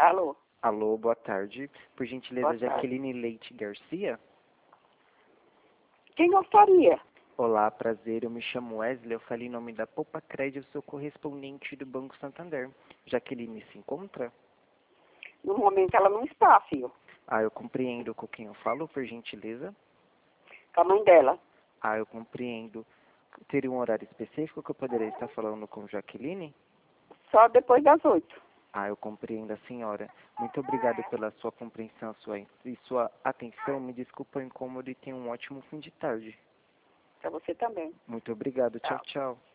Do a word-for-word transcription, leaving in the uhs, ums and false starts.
Alô? Alô, boa tarde. Por gentileza, Boa tarde. Jaqueline Leite Garcia? Quem gostaria? Olá, prazer. Eu me chamo Wesley. Eu falei em nome da Poupa Crédito, sou correspondente do Banco Santander. Jaqueline se encontra? No momento ela não está, filho. Ah, eu compreendo com quem eu falo, por gentileza. Com a mãe dela. Ah, eu compreendo. Teria um horário específico que eu poderia estar falando com Jaqueline? Só depois das oito. Ah, eu compreendo a senhora. Muito obrigado pela sua compreensão sua, e sua atenção. Me desculpa o incômodo e tenha um ótimo fim de tarde. Pra você também. Muito obrigado. Tchau, tchau.